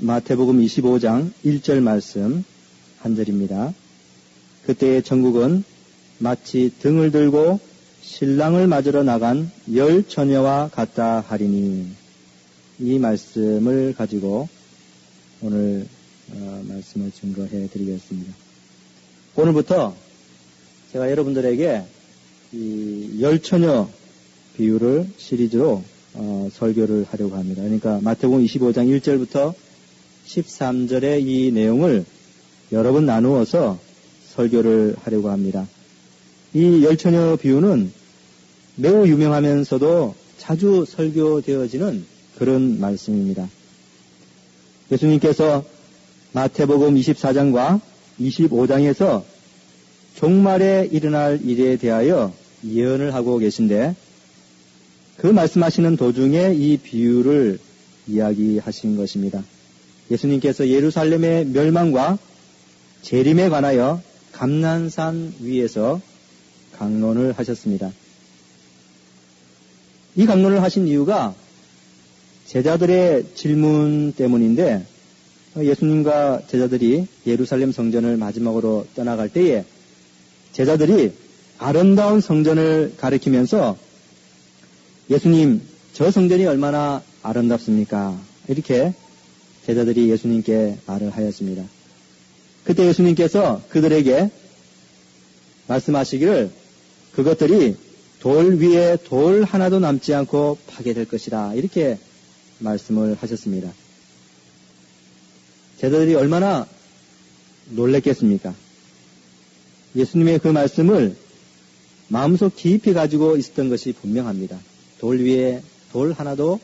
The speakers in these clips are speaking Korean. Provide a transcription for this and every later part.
마태복음 25장 1절 말씀 한 절입니다. 그때의 천국은 마치 등을 들고 신랑을 맞으러 나간 10 처녀와 같다 하리니. 이 말씀을 가지고 오늘 말씀을 증거해 드리겠습니다. 오늘부터 제가 여러분들에게 이 10 처녀 비유를 시리즈로 설교를 하려고 합니다. 그러니까 마태복음 25장 1절부터 13절의 이 내용을 여러 번 나누어서 설교를 하려고 합니다. 이 10 처녀 비유는 매우 유명하면서도 자주 설교되어지는 그런 말씀입니다. 예수님께서 마태복음 24장과 25장에서 종말에 일어날 일에 대하여 예언을 하고 계신데 그 말씀하시는 도중에 이 비유를 이야기하신 것입니다. 예수님께서 예루살렘의 멸망과 재림에 관하여 감난산 위에서 강론을 하셨습니다. 이 강론을 하신 이유가 제자들의 질문 때문인데 예수님과 제자들이 예루살렘 성전을 마지막으로 떠나갈 때에 제자들이 아름다운 성전을 가리키면서 예수님, 저 성전이 얼마나 아름답습니까? 이렇게 제자들이 예수님께 말을 하였습니다. 그때 예수님께서 그들에게 말씀하시기를 그것들이 돌 위에 돌 하나도 남지 않고 파괴될 것이라 이렇게 말씀을 하셨습니다. 제자들이 얼마나 놀랬겠습니까? 예수님의 그 말씀을 마음속 깊이 가지고 있었던 것이 분명합니다. 돌 위에 돌 하나도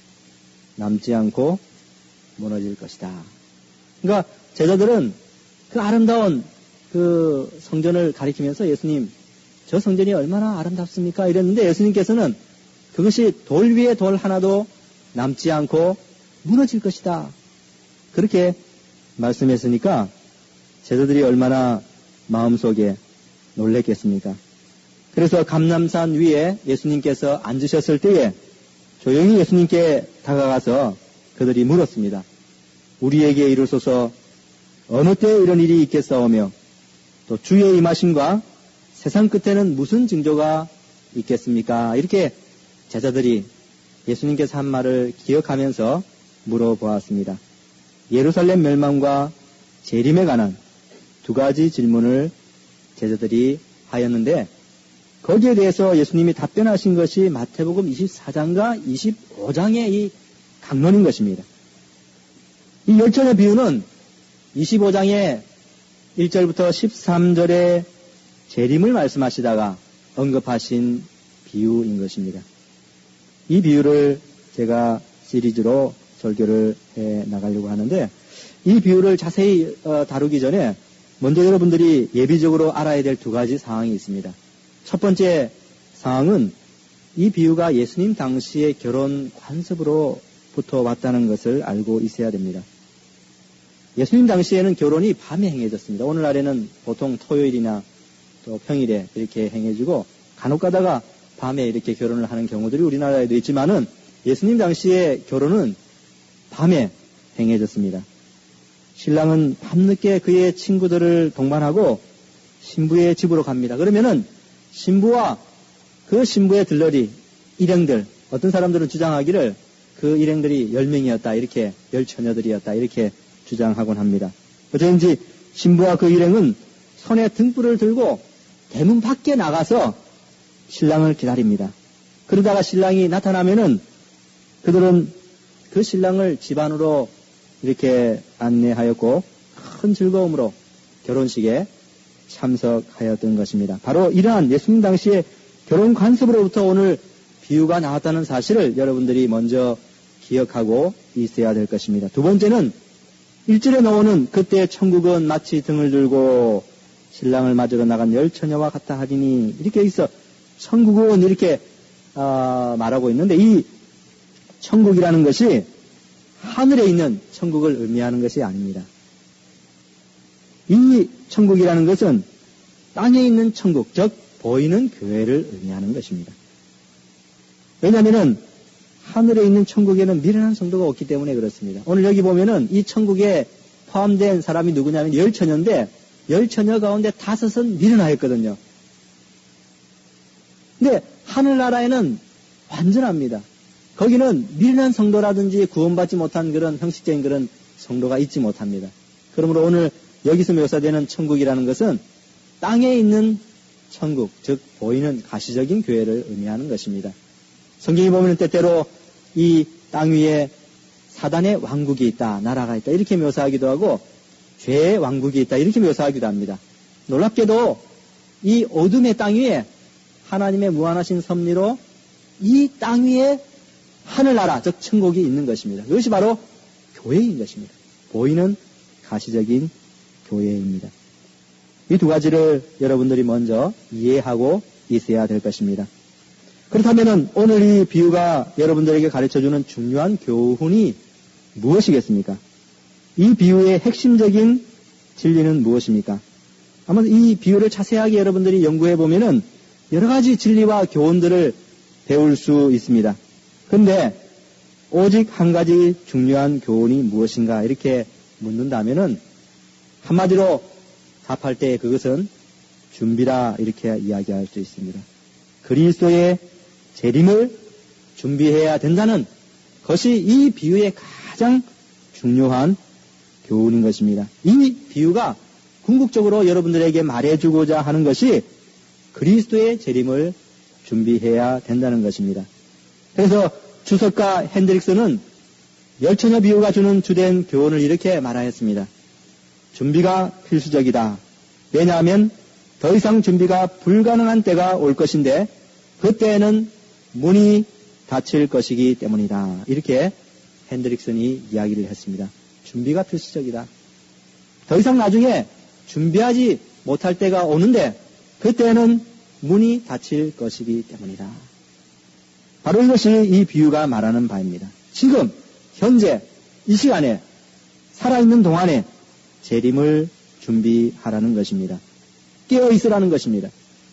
남지 않고 무너질 것이다. 그러니까 제자들은 그 아름다운 그 성전을 가리키면서 예수님, 저 성전이 얼마나 아름답습니까? 이랬는데 예수님께서는 그것이 돌 위에 돌 하나도 남지 않고 무너질 것이다. 그렇게 말씀했으니까 제자들이 얼마나 마음속에 놀랬겠습니까? 그래서 감람산 위에 예수님께서 앉으셨을 때에 조용히 예수님께 다가가서 그들이 물었습니다. 우리에게 이르소서 어느 때 이런 일이 있겠사오며 또 주의 임하심과 세상 끝에는 무슨 징조가 있겠습니까? 이렇게 제자들이 예수님께서 한 말을 기억하면서 물어보았습니다. 예루살렘 멸망과 재림에 관한 2가지 질문을 제자들이 하였는데 거기에 대해서 예수님이 답변하신 것이 마태복음 24장과 25장의 이 강론인 것입니다. 이 10 처녀 비유는 25장의 1절부터 13절의 재림을 말씀하시다가 언급하신 비유인 것입니다. 이 비유를 제가 시리즈로 설교를 해 나가려고 하는데 이 비유를 자세히 다루기 전에 먼저 여러분들이 예비적으로 알아야 될 2가지 사항이 있습니다. 첫 번째 사항은 이 비유가 예수님 당시의 결혼 관습으로부터 왔다는 것을 알고 있어야 됩니다. 예수님 당시에는 결혼이 밤에 행해졌습니다. 오늘날에는 보통 토요일이나 또 평일에 이렇게 행해지고 간혹 가다가 밤에 이렇게 결혼을 하는 경우들이 우리나라에도 있지만은 예수님 당시의 결혼은 밤에 행해졌습니다. 신랑은 밤늦게 그의 친구들을 동반하고 신부의 집으로 갑니다. 그러면은 신부와 그 신부의 들러리, 일행들, 어떤 사람들은 주장하기를 그 일행들이 10명이었다, 이렇게 10 처녀들이었다, 이렇게 주장하곤 합니다. 어쩐지 신부와 그 일행은 손에 등불을 들고 대문 밖에 나가서 신랑을 기다립니다. 그러다가 신랑이 나타나면은 그들은 그 신랑을 집 안으로 이렇게 안내하였고 큰 즐거움으로 결혼식에 참석하였던 것입니다. 바로 이러한 예수님 당시의 결혼 관습으로부터 오늘 비유가 나왔다는 사실을 여러분들이 먼저 기억하고 있어야 될 것입니다. 두 번째는 1절에 나오는 그때 천국은 마치 등을 들고 신랑을 맞으러 나간 10 처녀와 같다 하리니 이렇게 있어 천국은 이렇게 말하고 있는데 이 천국이라는 것이 하늘에 있는 천국을 의미하는 것이 아닙니다. 이 천국이라는 것은 땅에 있는 천국, 즉 보이는 교회를 의미하는 것입니다. 왜냐하면 하늘에 있는 천국에는 미련한 성도가 없기 때문에 그렇습니다. 오늘 여기 보면은 이 천국에 포함된 사람이 누구냐면 10처녀인데 10처녀 가운데 5은 미련하였거든요. 근데 하늘나라에는 완전합니다. 거기는 미련한 성도라든지 구원받지 못한 그런 형식적인 그런 성도가 있지 못합니다. 그러므로 오늘 여기서 묘사되는 천국이라는 것은 땅에 있는 천국, 즉 보이는 가시적인 교회를 의미하는 것입니다. 성경에 보면 때때로 이 땅 위에 사단의 왕국이 있다, 나라가 있다 이렇게 묘사하기도 하고 죄의 왕국이 있다 이렇게 묘사하기도 합니다. 놀랍게도 이 어둠의 땅 위에 하나님의 무한하신 섭리로 이 땅 위에 하늘나라, 즉 천국이 있는 것입니다. 이것이 바로 교회인 것입니다. 보이는 가시적인 교회입니다. 이 두 가지를 여러분들이 먼저 이해하고 있어야 될 것입니다. 그렇다면 오늘 이 비유가 여러분들에게 가르쳐주는 중요한 교훈이 무엇이겠습니까? 이 비유의 핵심적인 진리는 무엇입니까? 아마 이 비유를 자세하게 여러분들이 연구해 보면은 여러 가지 진리와 교훈들을 배울 수 있습니다. 그런데 오직 한 가지 중요한 교훈이 무엇인가 이렇게 묻는다면은 한마디로 답할 때 그것은 준비라 이렇게 이야기할 수 있습니다. 그리스도의 재림을 준비해야 된다는 것이 이 비유의 가장 중요한 교훈인 것입니다. 이 비유가 궁극적으로 여러분들에게 말해주고자 하는 것이 그리스도의 재림을 준비해야 된다는 것입니다. 그래서 주석가 핸드릭스는 10처녀 비유가 주는 주된 교훈을 이렇게 말하였습니다. 준비가 필수적이다. 왜냐하면 더 이상 준비가 불가능한 때가 올 것인데 그때에는 문이 닫힐 것이기 때문이다. 이렇게 핸드릭슨이 이야기를 했습니다. 준비가 필수적이다. 더 이상 나중에 준비하지 못할 때가 오는데 그때는 문이 닫힐 것이기 때문이다. 바로 이것이 이 비유가 말하는 바입니다. 지금 현재 이 시간에 살아있는 동안에 재림을 준비하라는 것입니다. 깨어있으라는 것입니다.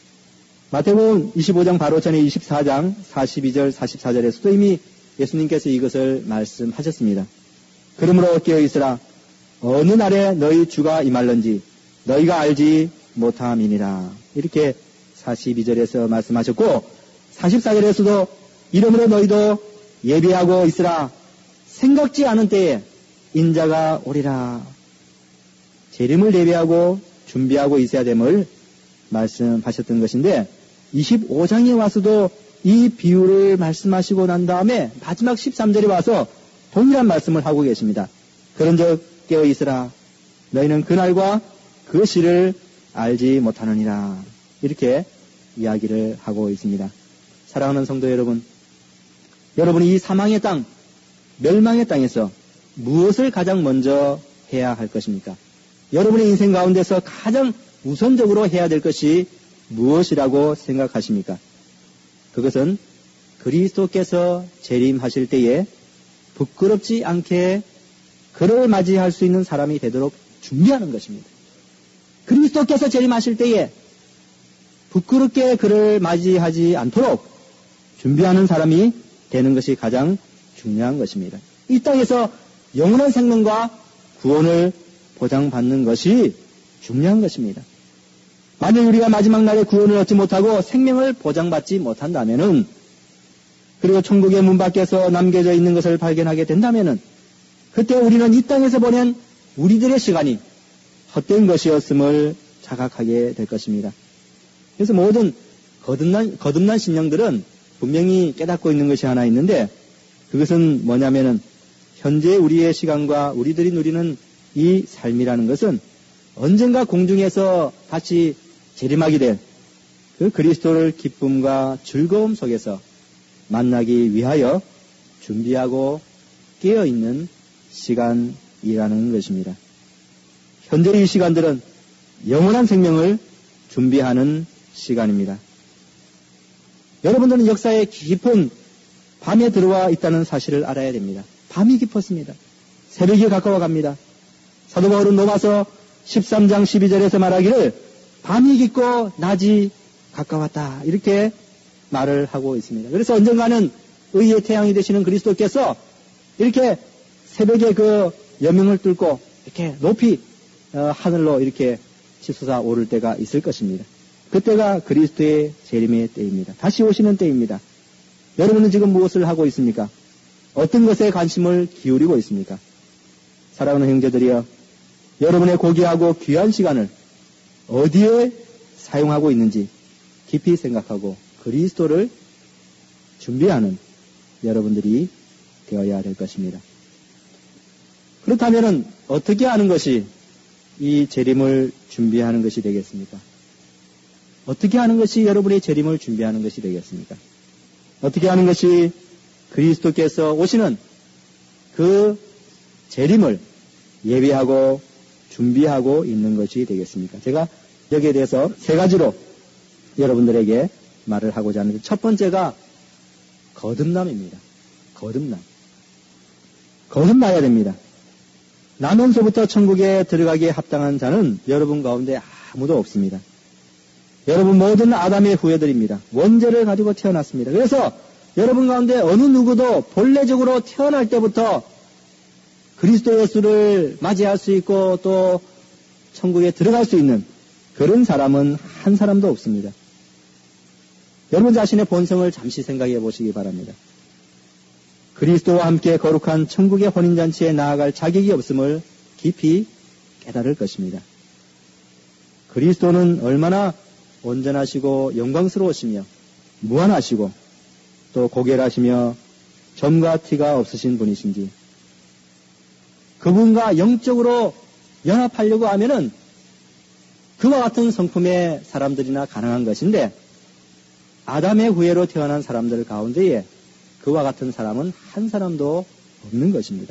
마태복음 25장 바로 전에 24장 42절 44절에서도 이미 예수님께서 이것을 말씀하셨습니다. 그러므로 깨어있으라. 어느 날에 너희 주가 임할런지 너희가 알지 못함이니라. 이렇게 42절에서 말씀하셨고 44절에서도 이러므로 너희도 예비하고 있으라. 생각지 않은 때에 인자가 오리라. 재림을 예비하고 준비하고 있어야 됨을 말씀하셨던 것인데 25장에 와서도 이 비유를 말씀하시고 난 다음에 마지막 13절에 와서 동일한 말씀을 하고 계십니다. 그런즉 깨어 있으라. 너희는 그날과 그 시를 알지 못하느니라. 이렇게 이야기를 하고 있습니다. 사랑하는 성도 여러분, 여러분이 이 사망의 땅, 멸망의 땅에서 무엇을 가장 먼저 해야 할 것입니까? 여러분의 인생 가운데서 가장 우선적으로 해야 될 것이 무엇이라고 생각하십니까? 그것은 그리스도께서 재림하실 때에 부끄럽지 않게 그를 맞이할 수 있는 사람이 되도록 준비하는 것입니다. 그리스도께서 재림하실 때에 부끄럽게 그를 맞이하지 않도록 준비하는 사람이 되는 것이 가장 중요한 것입니다. 이 땅에서 영원한 생명과 구원을 보장받는 것이 중요한 것입니다. 만약 우리가 마지막 날에 구원을 얻지 못하고 생명을 보장받지 못한다면은, 그리고 천국의 문 밖에서 남겨져 있는 것을 발견하게 된다면은, 그때 우리는 이 땅에서 보낸 우리들의 시간이 헛된 것이었음을 자각하게 될 것입니다. 그래서 모든 거듭난 신령들은 분명히 깨닫고 있는 것이 하나 있는데, 그것은 뭐냐면은 현재 우리의 시간과 우리들이 누리는 이 삶이라는 것은 언젠가 공중에서 다시 재림하게 될 그 그리스도를 기쁨과 즐거움 속에서 만나기 위하여 준비하고 깨어있는 시간이라는 것입니다. 현재 이 시간들은 영원한 생명을 준비하는 시간입니다. 여러분들은 역사의 깊은 밤에 들어와 있다는 사실을 알아야 됩니다. 밤이 깊었습니다. 새벽이 가까워 갑니다. 사도 바울은 로마서 13장 12절에서 말하기를 밤이 깊고 낮이 가까웠다. 이렇게 말을 하고 있습니다. 그래서 언젠가는 의의 태양이 되시는 그리스도께서 이렇게 새벽에 그 여명을 뚫고 이렇게 높이 하늘로 이렇게 치솟아 오를 때가 있을 것입니다. 그때가 그리스도의 재림의 때입니다. 다시 오시는 때입니다. 여러분은 지금 무엇을 하고 있습니까? 어떤 것에 관심을 기울이고 있습니까? 사랑하는 형제들이여, 여러분의 고귀하고 귀한 시간을 어디에 사용하고 있는지 깊이 생각하고 그리스도를 준비하는 여러분들이 되어야 될 것입니다. 그렇다면 어떻게 하는 것이 이 재림을 준비하는 것이 되겠습니까? 어떻게 하는 것이 여러분의 재림을 준비하는 것이 되겠습니까? 어떻게 하는 것이 그리스도께서 오시는 그 재림을 예비하고 준비하고 있는 것이 되겠습니까? 제가 여기에 대해서 세 가지로 여러분들에게 말을 하고자 하는데, 첫 번째가 거듭남입니다. 거듭나야 됩니다. 나면서부터 천국에 들어가기에 합당한 자는 여러분 가운데 아무도 없습니다. 여러분 모든 아담의 후예들입니다. 원죄를 가지고 태어났습니다. 그래서 여러분 가운데 어느 누구도 본래적으로 태어날 때부터 그리스도 예수를 맞이할 수 있고 또 천국에 들어갈 수 있는 그런 사람은 한 사람도 없습니다. 여러분 자신의 본성을 잠시 생각해 보시기 바랍니다. 그리스도와 함께 거룩한 천국의 혼인잔치에 나아갈 자격이 없음을 깊이 깨달을 것입니다. 그리스도는 얼마나 온전하시고 영광스러우시며 무한하시고 또 고결하시며 점과 티가 없으신 분이신지, 그분과 영적으로 연합하려고 하면은 그와 같은 성품의 사람들이나 가능한 것인데, 아담의 후예로 태어난 사람들 가운데에 그와 같은 사람은 한 사람도 없는 것입니다.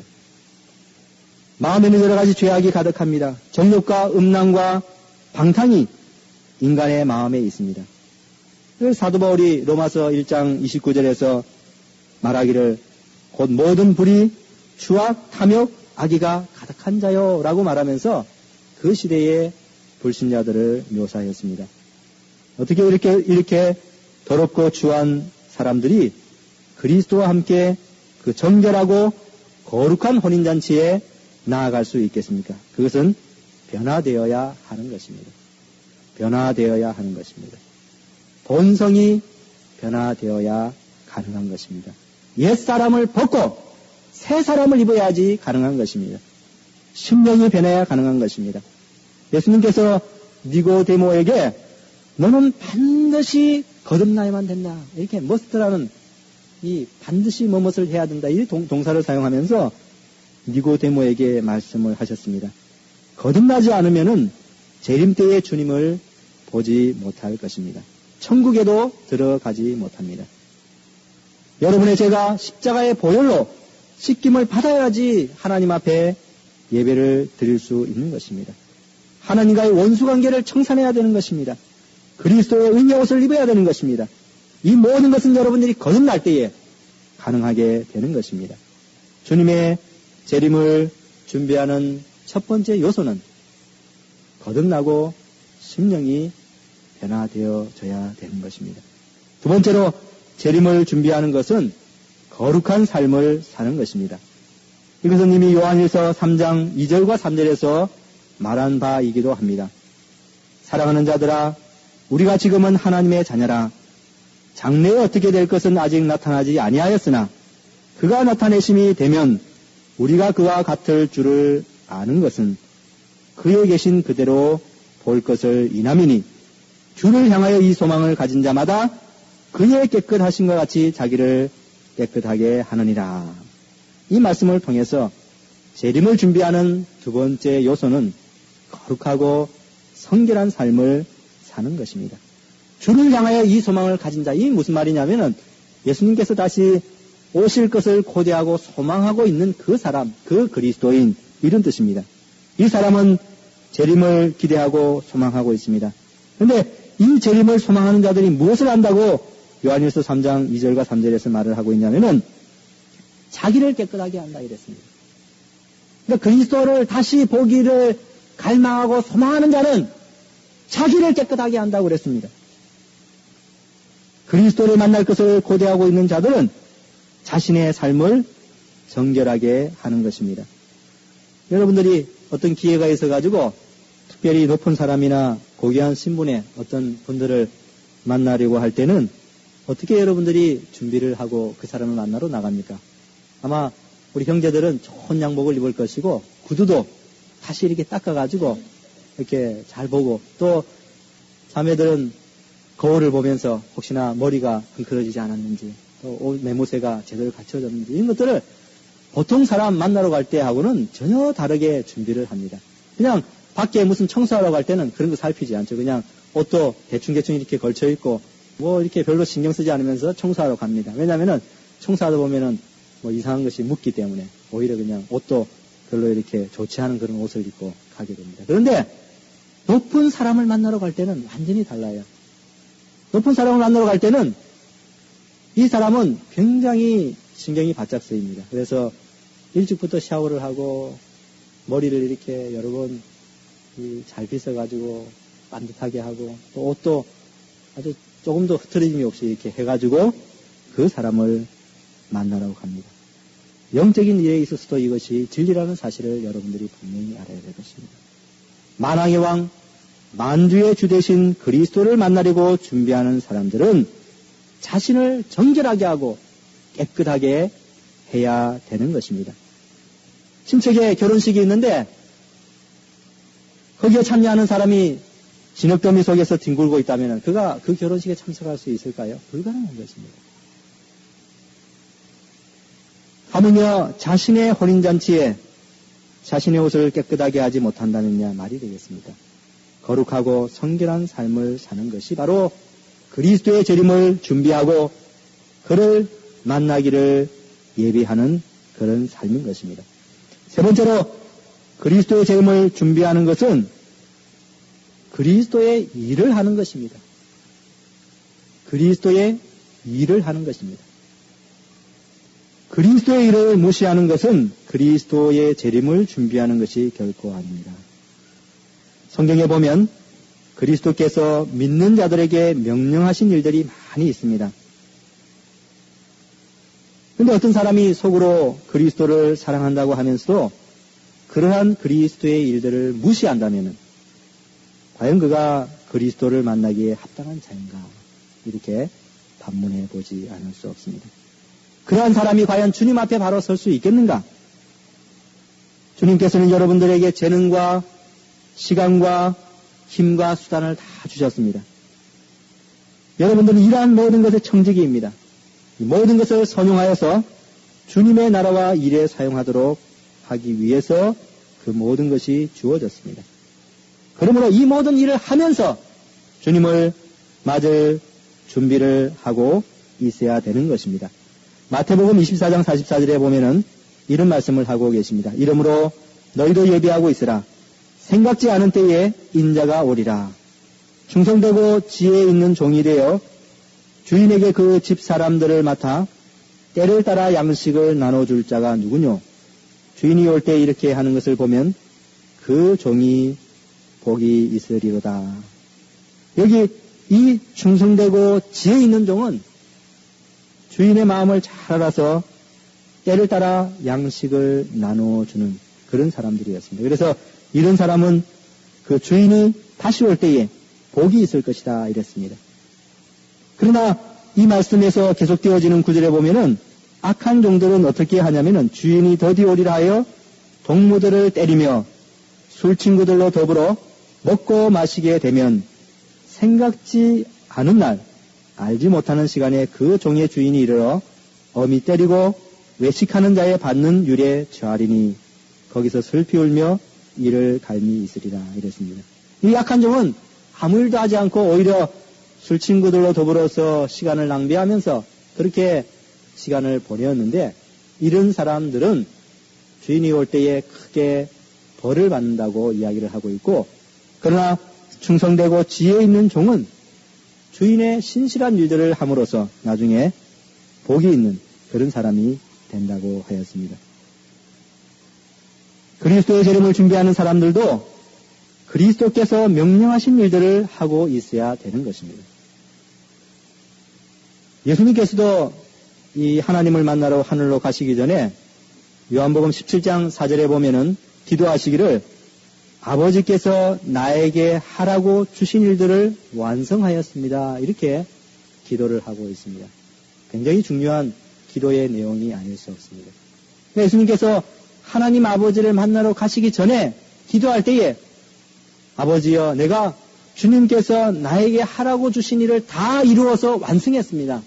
마음에는 여러 가지 죄악이 가득합니다. 정욕과 음란과 방탕이 인간의 마음에 있습니다. 사도 바울이 로마서 1장 29절에서 말하기를 곧 모든 불의, 추악, 탐욕, 악의가 가득한 자요 라고 말하면서 그 시대의 불신자들을 묘사했습니다. 어떻게 이렇게 더럽고 추한 사람들이 그리스도와 함께 그 정결하고 거룩한 혼인잔치에 나아갈 수 있겠습니까? 그것은 변화되어야 하는 것입니다. 변화되어야 하는 것입니다. 본성이 변화되어야 가능한 것입니다. 옛사람을 벗고 새 사람을 입어야지 가능한 것입니다. 심령이 변해야 가능한 것입니다. 예수님께서 니고데모에게 너는 반드시 거듭나야만 된다, 이렇게 머스트라는 이 반드시 무엇을 해야 된다, 이 동사를 사용하면서 니고데모에게 말씀을 하셨습니다. 거듭나지 않으면은 재림 때의 주님을 보지 못할 것입니다. 천국에도 들어가지 못합니다. 여러분의 죄가 십자가의 보혈로 씻김을 받아야지 하나님 앞에 예배를 드릴 수 있는 것입니다. 하나님과의 원수관계를 청산해야 되는 것입니다. 그리스도의 의의 옷을 입어야 되는 것입니다. 이 모든 것은 여러분들이 거듭날 때에 가능하게 되는 것입니다. 주님의 재림을 준비하는 첫 번째 요소는 거듭나고 심령이 변화되어져야 되는 것입니다. 두 번째로 재림을 준비하는 것은 거룩한 삶을 사는 것입니다. 이것은 이미 요한일서 3장 2절과 3절에서 말한 바이기도 합니다. 사랑하는 자들아, 우리가 지금은 하나님의 자녀라. 장래에 어떻게 될 것은 아직 나타나지 아니하였으나 그가 나타내심이 되면 우리가 그와 같을 줄을 아는 것은 그에 계신 그대로 볼 것을 인함이니, 주를 향하여 이 소망을 가진 자마다 그의 깨끗하심과 같이 자기를 깨끗하게 하느니라. 이 말씀을 통해서 재림을 준비하는 두 번째 요소는 거룩하고 성결한 삶을 사는 것입니다. 주를 향하여 이 소망을 가진 자, 이 무슨 말이냐면은 예수님께서 다시 오실 것을 고대하고 소망하고 있는 그 사람, 그 그리스도인, 이런 뜻입니다. 이 사람은 재림을 기대하고 소망하고 있습니다. 그런데 이 재림을 소망하는 자들이 무엇을 한다고 요한일서 3장 2절과 3절에서 말을 하고 있냐면은 자기를 깨끗하게 한다 이랬습니다. 그러니까 그리스도를 다시 보기를 갈망하고 소망하는 자는 자기를 깨끗하게 한다고 그랬습니다. 그리스도를 만날 것을 고대하고 있는 자들은 자신의 삶을 정결하게 하는 것입니다. 여러분들이 어떤 기회가 있어가지고 특별히 높은 사람이나 고귀한 신분의 어떤 분들을 만나려고 할 때는 어떻게 여러분들이 준비를 하고 그 사람을 만나러 나갑니까? 아마 우리 형제들은 좋은 양복을 입을 것이고 구두도 다시 이렇게 닦아가지고 이렇게 잘 보고, 또 자매들은 거울을 보면서 혹시나 머리가 헝클어지지 않았는지, 또 옷 매무새가 제대로 갖춰졌는지, 이런 것들을 보통 사람 만나러 갈 때 하고는 전혀 다르게 준비를 합니다. 그냥 밖에 무슨 청소하러 갈 때는 그런 거 살피지 않죠. 그냥 옷도 대충대충 이렇게 걸쳐 입고 뭐 이렇게 별로 신경 쓰지 않으면서 청소하러 갑니다. 왜냐면은 청소하다 보면은 뭐 이상한 것이 묻기 때문에 오히려 그냥 옷도 별로 이렇게 좋지 않은 그런 옷을 입고 가게 됩니다. 그런데 높은 사람을 만나러 갈 때는 완전히 달라요. 높은 사람을 만나러 갈 때는 이 사람은 굉장히 신경이 바짝 쓰입니다. 그래서 일찍부터 샤워를 하고 머리를 이렇게 여러 번 잘 빗어가지고 반듯하게 하고, 또 옷도 아주 조금도 흐트러짐이 없이 이렇게 해가지고 그 사람을 만나러 갑니다. 영적인 일에 있어서도 이것이 진리라는 사실을 여러분들이 분명히 알아야 될 것입니다. 만왕의 왕, 만주의 주 되신 그리스도를 만나려고 준비하는 사람들은 자신을 정결하게 하고 깨끗하게 해야 되는 것입니다. 친척의 결혼식이 있는데 거기에 참여하는 사람이 진흙더미 속에서 뒹굴고 있다면 그가 그 결혼식에 참석할 수 있을까요? 불가능한 것입니다. 하물며 자신의 혼인잔치에 자신의 옷을 깨끗하게 하지 못한다면야 말이 되겠습니까? 거룩하고 성결한 삶을 사는 것이 바로 그리스도의 재림을 준비하고 그를 만나기를 예비하는 그런 삶인 것입니다. 세 번째로 그리스도의 재림을 준비하는 것은 그리스도의 일을 하는 것입니다. 그리스도의 일을 하는 것입니다. 그리스도의 일을 무시하는 것은 그리스도의 재림을 준비하는 것이 결코 아닙니다. 성경에 보면 그리스도께서 믿는 자들에게 명령하신 일들이 많이 있습니다. 그런데 어떤 사람이 속으로 그리스도를 사랑한다고 하면서도 그러한 그리스도의 일들을 무시한다면 과연 그가 그리스도를 만나기에 합당한 자인가? 이렇게 반문해 보지 않을 수 없습니다. 그러한 사람이 과연 주님 앞에 바로 설 수 있겠는가? 주님께서는 여러분들에게 재능과 시간과 힘과 수단을 다 주셨습니다. 여러분들은 이러한 모든 것의 청지기입니다. 모든 것을 선용하여서 주님의 나라와 일에 사용하도록 하기 위해서 그 모든 것이 주어졌습니다. 그러므로 이 모든 일을 하면서 주님을 맞을 준비를 하고 있어야 되는 것입니다. 마태복음 24장 44절에 보면은 이런 말씀을 하고 계십니다. 이러므로 너희도 예비하고 있으라. 생각지 않은 때에 인자가 오리라. 충성되고 지혜 있는 종이 되어 주인에게 그 집 사람들을 맡아 때를 따라 양식을 나눠줄 자가 누구뇨? 주인이 올 때 이렇게 하는 것을 보면 그 종이 복이 있으리로다. 여기 이 충성되고 지혜 있는 종은 주인의 마음을 잘 알아서 때를 따라 양식을 나눠주는 그런 사람들이었습니다. 그래서 이런 사람은 그 주인이 다시 올 때에 복이 있을 것이다 이랬습니다. 그러나 이 말씀에서 계속되어지는 구절에 보면은 악한 종들은 어떻게 하냐면은 주인이 더디 오리라 하여 동무들을 때리며 술 친구들로 더불어 먹고 마시게 되면 생각지 않은 날 알지 못하는 시간에 그 종의 주인이 이르러 엄히 때리고 외식하는 자의 받는 율에 처하리니 거기서 슬피 울며 이를 갈미 있으리라 이랬습니다. 이 악한 종은 아무 일도 하지 않고 오히려 술 친구들로 더불어서 시간을 낭비하면서 그렇게 시간을 보내었는데 이런 사람들은 주인이 올 때에 크게 벌을 받는다고 이야기를 하고 있고, 그러나 충성되고 지혜 있는 종은 주인의 신실한 일들을 함으로써 나중에 복이 있는 그런 사람이 된다고 하였습니다. 그리스도의 재림을 준비하는 사람들도 그리스도께서 명령하신 일들을 하고 있어야 되는 것입니다. 예수님께서도 이 하나님을 만나러 하늘로 가시기 전에 요한복음 17장 4절에 보면은 기도하시기를 아버지께서 나에게 하라고 주신 일들을 완성하였습니다. 이렇게 기도를 하고 있습니다. 굉장히 중요한 기도의 내용이 아닐 수 없습니다. 예수님께서 하나님 아버지를 만나러 가시기 전에 기도할 때에 아버지여 내가 주님께서 나에게 하라고 주신 일을 다 이루어서 완성했습니다.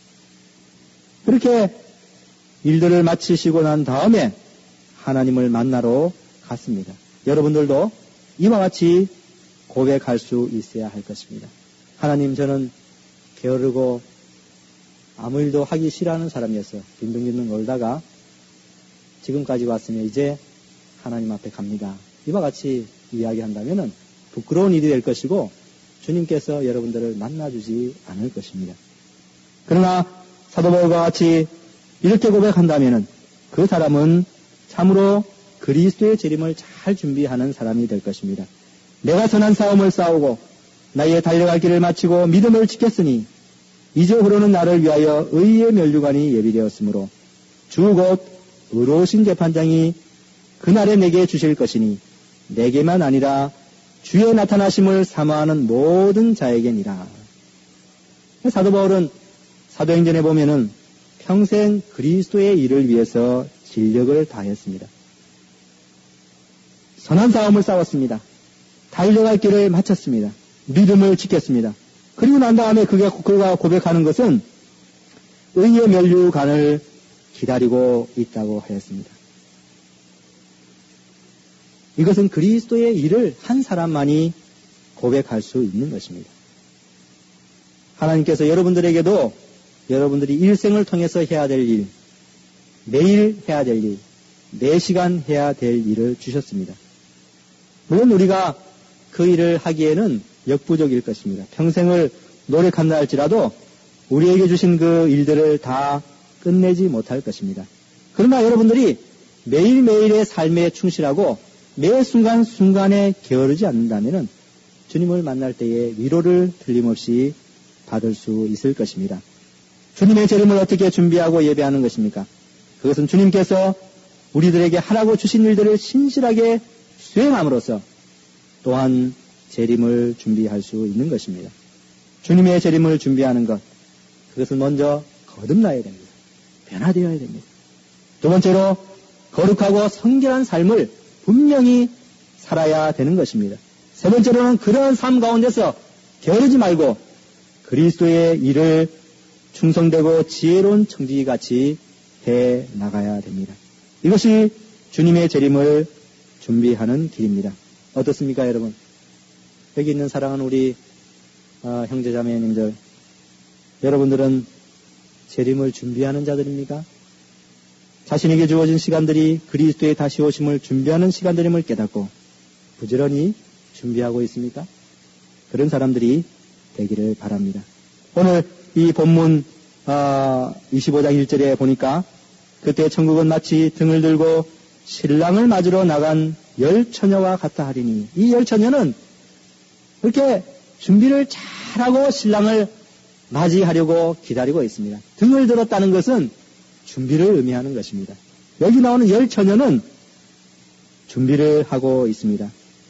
그렇게 일들을 마치시고 난 다음에 하나님을 만나러 갔습니다. 여러분들도 이와 같이 고백할 수 있어야 할 것입니다. 하나님, 저는 게으르고 아무 일도 하기 싫어하는 사람이었어요. 빈둥빈둥 놀다가 지금까지 왔으면 이제 하나님 앞에 갑니다. 이와 같이 이야기한다면 부끄러운 일이 될 것이고 주님께서 여러분들을 만나주지 않을 것입니다. 그러나 사도 바울과 같이 이렇게 고백한다면 그 사람은 참으로 그리스도의 재림을 잘 준비하는 사람이 될 것입니다. 내가 선한 싸움을 싸우고 나의 달려갈 길을 마치고 믿음을 지켰으니 이제 후로는 나를 위하여 의의 면류관이 예비되었으므로 주 곧 의로우신 재판장이 그날에 내게 주실 것이니 내게만 아니라 주의 나타나심을 사모하는 모든 자에게니라. 사도 바울은 사도행전에 보면은 평생 그리스도의 일을 위해서 진력을 다했습니다. 선한 싸움을 싸웠습니다. 달려갈 길을 마쳤습니다. 믿음을 지켰습니다. 그리고 난 다음에 그가 고백하는 것은 의의 면류관을 기다리고 있다고 하였습니다. 이것은 그리스도의 일을 한 사람만이 고백할 수 있는 것입니다. 하나님께서 여러분들에게도 여러분들이 일생을 통해서 해야 될 일, 매일 해야 될 일, 4시간 해야 될 일을 주셨습니다. 물론 우리가 그 일을 하기에는 역부족일 것입니다. 평생을 노력한다 할지라도 우리에게 주신 그 일들을 다 끝내지 못할 것입니다. 그러나 여러분들이 매일매일의 삶에 충실하고 매 순간순간에 게으르지 않는다면 주님을 만날 때에 위로를 틀림없이 받을 수 있을 것입니다. 주님의 재림을 어떻게 준비하고 예배하는 것입니까? 그것은 주님께서 우리들에게 하라고 주신 일들을 신실하게 수행함으로써 또한 재림을 준비할 수 있는 것입니다. 주님의 재림을 준비하는 것, 그것은 먼저 거듭나야 됩니다. 변화되어야 됩니다. 두 번째로 거룩하고 성결한 삶을 분명히 살아야 되는 것입니다. 세 번째로는 그러한 삶 가운데서 게으르지 말고 그리스도의 일을 충성되고 지혜로운 청지기같이 해 나가야 됩니다. 이것이 주님의 재림을 준비하는 길입니다. 어떻습니까, 여러분? 여기 있는 사랑하는 우리 형제자매님들, 여러분들은 재림을 준비하는 자들입니까? 자신에게 주어진 시간들이 그리스도의 다시 오심을 준비하는 시간들임을 깨닫고 부지런히 준비하고 있습니까? 그런 사람들이 되기를 바랍니다. 오늘 이 본문 25장 1절에 보니까 그때 천국은 마치 등을 들고 신랑을 맞으러 나간 10처녀와 같다 하리니, 이 10처녀는 그렇게 준비를 잘하고 신랑을 맞이하려고 기다리고 있습니다. 등을 들었다는 것은 준비를 의미하는 것입니다. 여기 나오는 10처녀는 준비를 하고 있습니다.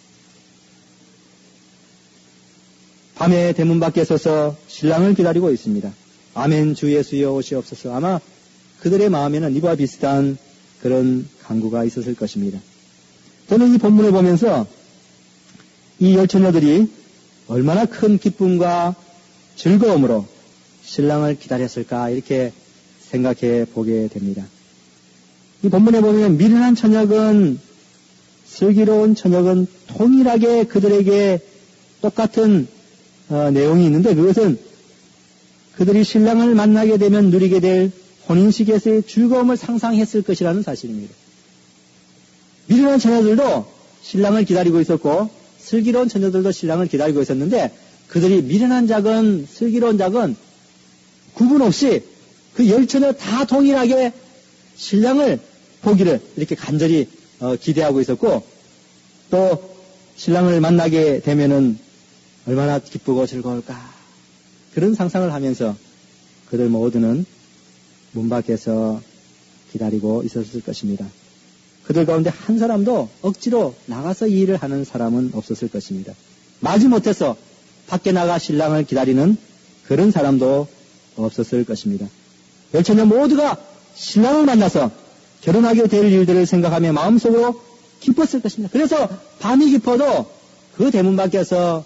밤에 대문 밖에 서서 신랑을 기다리고 있습니다. 아멘 주 예수여 오시옵소서. 아마 그들의 마음에는 이와 비슷한 그런 간구가 있었을 것입니다. 저는 이 본문을 보면서 이 10처녀들이 얼마나 큰 기쁨과 즐거움으로 신랑을 기다렸을까 이렇게 생각해 보게 됩니다. 이 본문에 보면 미련한 처녀건 슬기로운 처녀건 동일하게 그들에게 똑같은 내용이 있는데, 그것은 그들이 신랑을 만나게 되면 누리게 될 혼인식에서의 즐거움을 상상했을 것이라는 사실입니다. 미련한 처녀들도 신랑을 기다리고 있었고 슬기로운 처녀들도 신랑을 기다리고 있었는데, 그들이 미련한 자건 슬기로운 자건 구분 없이 그 10처녀 다 동일하게 신랑을 보기를 이렇게 간절히 기대하고 있었고, 또 신랑을 만나게 되면은 얼마나 기쁘고 즐거울까, 그런 상상을 하면서 그들 모두는 문 밖에서 기다리고 있었을 것입니다. 그들 가운데 한 사람도 억지로 나가서 이 일을 하는 사람은 없었을 것입니다. 마지못해서 밖에 나가 신랑을 기다리는 그런 사람도 없었을 것입니다. 열처녀 모두가 신랑을 만나서 결혼하게 될 일들을 생각하며 마음속으로 기뻤을 것입니다. 그래서 밤이 깊어도 그 대문 밖에서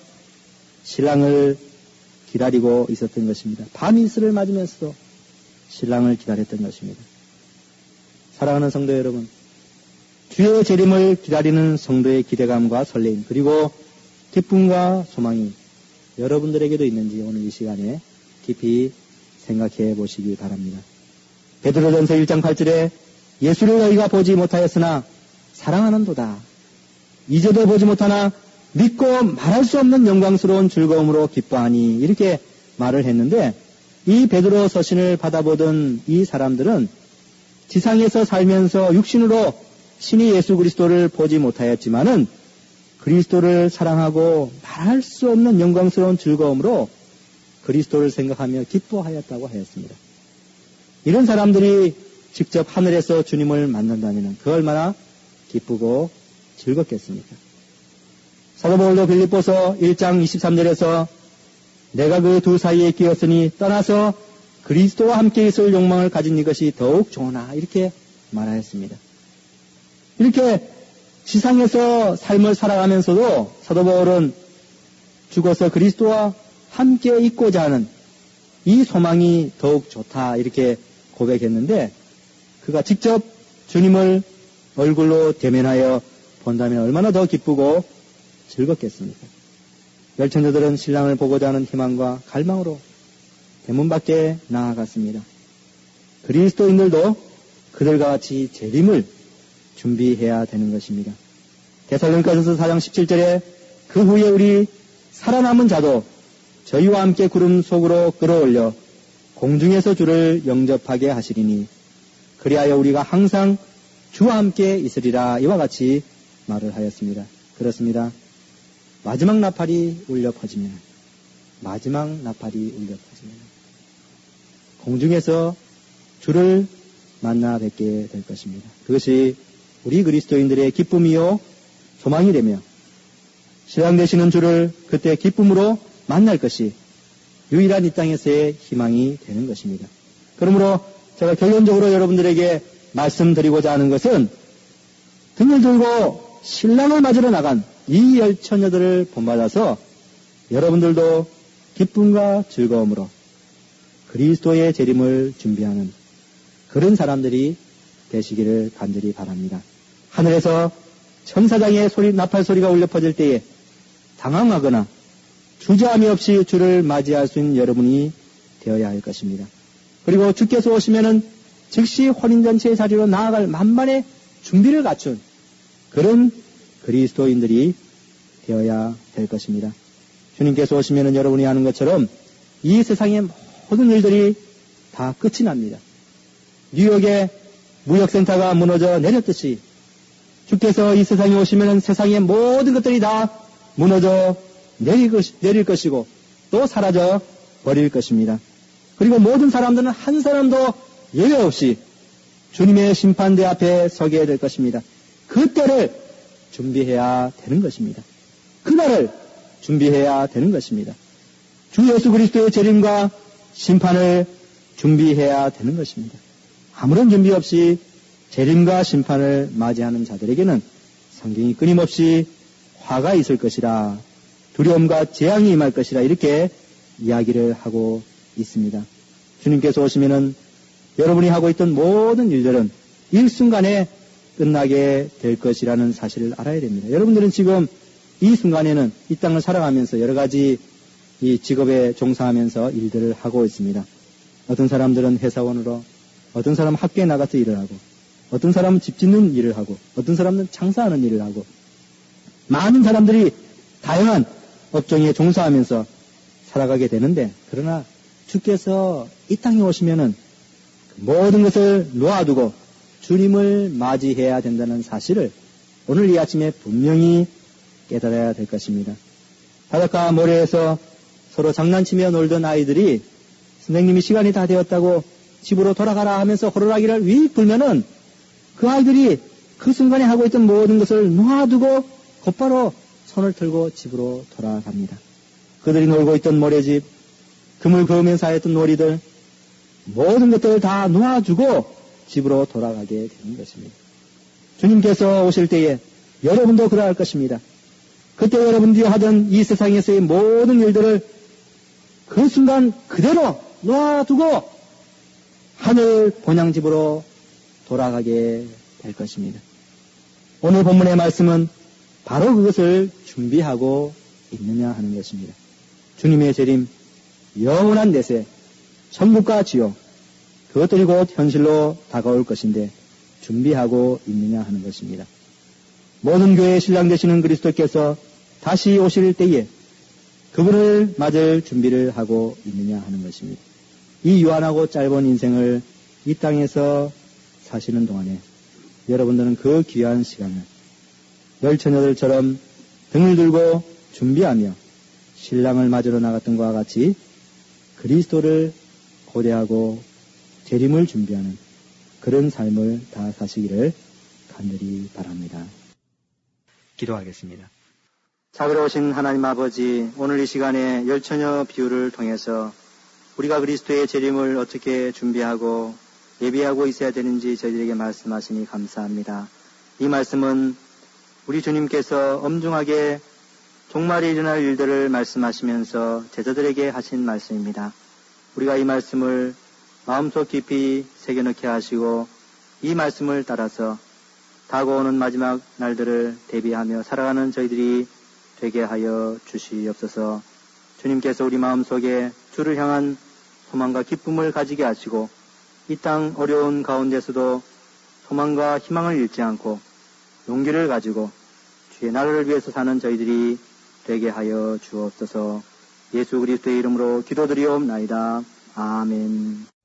신랑을 기다리고 있었던 것입니다. 밤이 이슬을 맞으면서도 신랑을 기다렸던 것입니다. 사랑하는 성도 여러분, 주의 재림을 기다리는 성도의 기대감과 설레임 그리고 기쁨과 소망이 여러분들에게도 있는지 오늘 이 시간에 깊이 생각해 보시기 바랍니다. 베드로전서 1장 8절에 예수를 너희가 보지 못하였으나 사랑하는도다. 이제도 보지 못하나 믿고 말할 수 없는 영광스러운 즐거움으로 기뻐하니 이렇게 말을 했는데 이 베드로 서신을 받아보던 이 사람들은 지상에서 살면서 육신으로 신이 예수 그리스도를 보지 못하였지만은 그리스도를 사랑하고 말할 수 없는 영광스러운 즐거움으로 그리스도를 생각하며 기뻐하였다고 하였습니다. 이런 사람들이 직접 하늘에서 주님을 만난다면 그 얼마나 기쁘고 즐겁겠습니까? 사도 바울도 빌립보서 1장 23절에서 내가 그 두 사이에 끼었으니 떠나서 그리스도와 함께 있을 욕망을 가진 이것이 더욱 좋으나 이렇게 말하였습니다. 이렇게 지상에서 삶을 살아가면서도 사도 바울은 죽어서 그리스도와 함께 있고자 하는 이 소망이 더욱 좋다 이렇게 고백했는데 그가 직접 주님을 얼굴로 대면하여 본다면 얼마나 더 기쁘고 즐겁겠습니까? 열처녀들은 신랑을 보고자 하는 희망과 갈망으로 대문 밖에 나아갔습니다. 그리스도인들도 그들과 같이 재림을 준비해야 되는 것입니다. 데살로니가전서 4장 17절에 그 후에 우리 살아남은 자도 저희와 함께 구름 속으로 끌어올려 공중에서 주를 영접하게 하시리니 그리하여 우리가 항상 주와 함께 있으리라 이와 같이 말을 하였습니다. 그렇습니다. 마지막 나팔이 울려 퍼지면 공중에서 주를 만나 뵙게 될 것입니다. 그것이 우리 그리스도인들의 기쁨이요 소망이 되며 신랑 되시는 주를 그때 기쁨으로 만날 것이 유일한 이 땅에서의 희망이 되는 것입니다. 그러므로 제가 결론적으로 여러분들에게 말씀드리고자 하는 것은 등을 들고 신랑을 맞으러 나간 이 열처녀들을 본받아서 여러분들도 기쁨과 즐거움으로 그리스도의 재림을 준비하는 그런 사람들이 되시기를 간절히 바랍니다. 하늘에서 천사장의 나팔 소리가 울려 퍼질 때에 당황하거나 주저함이 없이 주를 맞이할 수 있는 여러분이 되어야 할 것입니다. 그리고 주께서 오시면은 즉시 혼인잔치의 자리로 나아갈 만반의 준비를 갖춘 그런 그리스도인들이 되어야 될 것입니다. 주님께서 오시면은 여러분이 하는 것처럼 이 세상의 모든 일들이 다 끝이 납니다. 뉴욕의 무역센터가 무너져 내렸듯이 주께서 이 세상에 오시면은 세상의 모든 것들이 다 무너져 내릴 것이고 또 사라져 버릴 것입니다. 그리고 모든 사람들은 한 사람도 예외 없이 주님의 심판대 앞에 서게 될 것입니다. 그때를 준비해야 되는 것입니다. 그날을 준비해야 되는 것입니다. 주 예수 그리스도의 재림과 심판을 준비해야 되는 것입니다. 아무런 준비 없이 재림과 심판을 맞이하는 자들에게는 성경이 끊임없이 화가 있을 것이라 두려움과 재앙이 임할 것이라 이렇게 이야기를 하고 있습니다. 주님께서 오시면은 여러분이 하고 있던 모든 일들은 일순간에 끝나게 될 것이라는 사실을 알아야 됩니다. 여러분들은 지금 이 순간에는 이 땅을 살아가면서 여러 가지 이 직업에 종사하면서 일들을 하고 있습니다. 어떤 사람들은 회사원으로, 어떤 사람은 학교에 나가서 일을 하고, 어떤 사람은 집 짓는 일을 하고, 어떤 사람은 장사하는 일을 하고, 많은 사람들이 다양한 업종에 종사하면서 살아가게 되는데, 그러나 주께서 이 땅에 오시면은 모든 것을 놓아두고 주님을 맞이해야 된다는 사실을 오늘 이 아침에 분명히 깨달아야 될 것입니다. 바닷가 모래에서 서로 장난치며 놀던 아이들이 선생님이 시간이 다 되었다고 집으로 돌아가라 하면서 호루라기를 휙 불면은 그 아이들이 그 순간에 하고 있던 모든 것을 놔두고 곧바로 손을 들고 집으로 돌아갑니다. 그들이 놀고 있던 모래집, 그물 그으면서 하였던 놀이들, 모든 것들을 다 놓아주고 집으로 돌아가게 되는 것입니다. 주님께서 오실 때에 여러분도 그러할 것입니다. 그때 여러분들이 하던 이 세상에서의 모든 일들을 그 순간 그대로 놓아두고 하늘 본향집으로 돌아가게 될 것입니다. 오늘 본문의 말씀은 바로 그것을 준비하고 있느냐 하는 것입니다. 주님의 재림, 영원한 내세, 천국과 지옥, 그것들이 곧 현실로 다가올 것인데 준비하고 있느냐 하는 것입니다. 모든 교회의 신랑 되시는 그리스도께서 다시 오실 때에 그분을 맞을 준비를 하고 있느냐 하는 것입니다. 이 유한하고 짧은 인생을 이 땅에서 사시는 동안에 여러분들은 그 귀한 시간을 열처녀들처럼 등을 들고 준비하며 신랑을 맞으러 나갔던 것과 같이 그리스도를 고대하고 재림을 준비하는 그런 삶을 다 사시기를 간절히 바랍니다. 기도하겠습니다. 자비로우신 하나님 아버지, 오늘 이 시간에 열처녀 비유를 통해서 우리가 그리스도의 재림을 어떻게 준비하고 예비하고 있어야 되는지 저희들에게 말씀하시니 감사합니다. 이 말씀은 우리 주님께서 엄중하게 종말에 일어날 일들을 말씀하시면서 제자들에게 하신 말씀입니다. 우리가 이 말씀을 마음속 깊이 새겨넣게 하시고 이 말씀을 따라서 다가오는 마지막 날들을 대비하며 살아가는 저희들이 되게 하여 주시옵소서. 주님께서 우리 마음속에 주를 향한 소망과 기쁨을 가지게 하시고 이 땅 어려운 가운데서도 소망과 희망을 잃지 않고 용기를 가지고 주의 나라를 위해서 사는 저희들이 되게 하여 주옵소서. 예수 그리스도의 이름으로 기도드리옵나이다. 아멘.